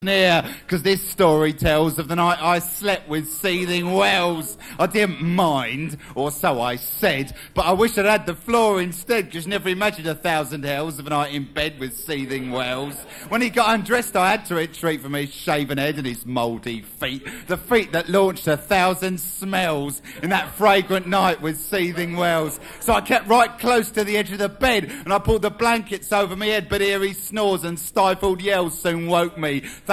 Near, because this story tells of the night I slept with seething wells. I didn't mind, or so I said, but I wish I'd had the floor instead, because never imagined 1,000 hells of a night in bed with seething wells. When he got undressed, I had to retreat from his shaven head and his mouldy feet, the feet that launched 1,000 smells in that fragrant night with seething wells. So I kept right close to the edge of the bed, and I pulled the blankets over my head, but eerie snores and stifled yells soon woke me.